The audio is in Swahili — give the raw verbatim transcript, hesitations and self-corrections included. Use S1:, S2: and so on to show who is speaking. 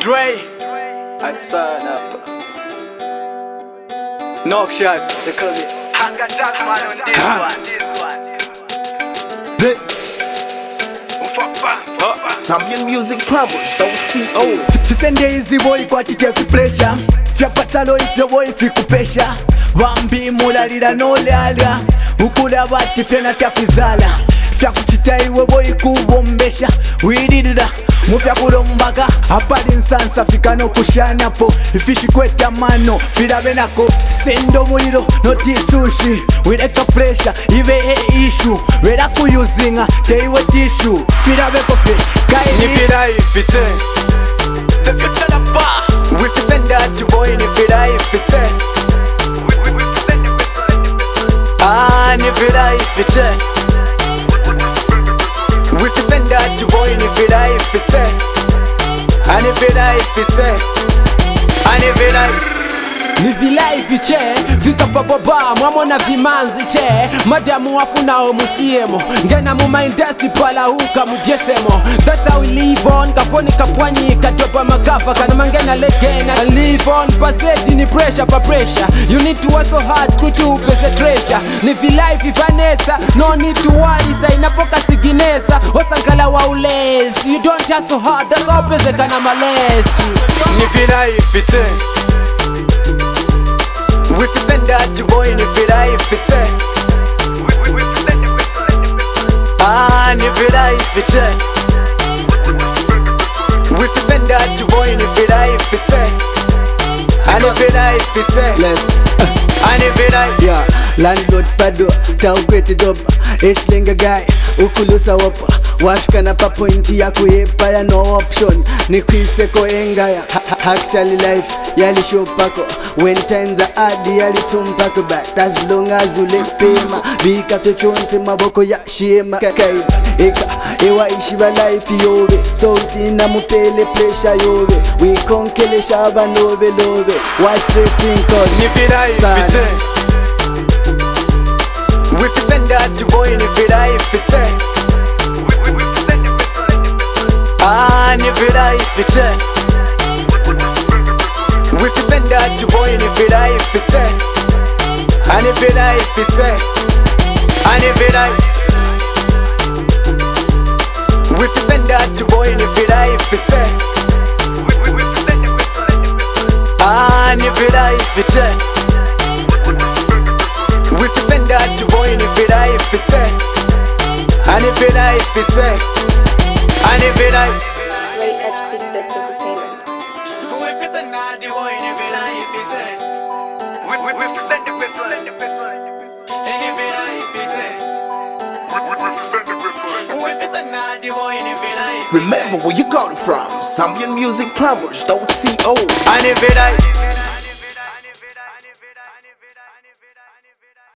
S1: Dre, I turn up. Noxious, they call it.
S2: Hanga Jackman on this one, this one. Fuck back, fuck back.
S3: Zambian Music Plumbers, don't see old.
S1: Fisende easy boy kwa tike fi pressure. Fyapatalo ifyo boy fi kupesha. Vambi mulalira nolalya. Ukula bati fyena kyafizala. Fyakuchita iwe boy kubombesha. Wididida mupya kulombaka. Apali nsansa fika no kushanapo. Ifishi kweta mano filabe nako. Sendo muliro noti chushi. Wireka pressure iwe e issue. Wera kuyuzinga teiwe tissue. Filabe kofe kai nifira ifite. The future na pa. We fi send that boy nifira ifite. Ah nifira ifite. We fi send that boy nifira ifite. Ah nifira ifite. Ah nifira
S4: Nivilai viche, vika pa baba, mwamona vimanzi che Madamu wafuna o musiemo, ngena muma industry pala huka mujesemo. That's how we live on, kafoni kapwanyi, katopa makafa, kana mangena legena. I live on, paseti ni pressure pa pressure. You need to work so hard, kutu pese treasure. Nivilai vivaneta, no need to worry, sa inapoka siginesa. Wasankala wa ulezi, you don't have so hard, that's how pese kana malesi.
S1: Nivilai ifite. We fi send that boy nifira ifite. Ah nifira ifite. We fi send that boy nifira ifite. Ah nifira ifite.
S5: Let's
S1: Ah nifira.
S5: yeah, landlord pado, tau kwete job. Eslenga guy, ukulusa wapa. Wafika na pa pointi ya kuyepa ya no option. Ni kwiseko engaya. Actually life yali show pako. When times are hard yali tumpako back. As long as you lick pema. Bika fefyonse maboko ya shema. Kakaiba eka ewa ishiba life yobe. Sauti na mupele pressure yobe. We konkele shaba nobe lobe. Why stressing cause
S1: Nifira ifite. We fi send that boy nifira ifite. Ah nifira ifite. We fi send that boy nifira ifite. Ah nifira ifite. Ah nifira. We fi send that boy nifira ifite. Ah nifira ifite. We fi send that boy nifira ifite. Ah nifira ifite. Ah nifira.
S6: Ray H Big Bits Entertainment.
S1: We fi send that boy nifira ifite.
S2: We we we fi send the best, send the best.
S1: Ah nifira ifite. We fi send that boy nifira ifite.
S3: Remember where you got it from. Zambian Music Plumbers, don't see old.
S1: Ah nifira.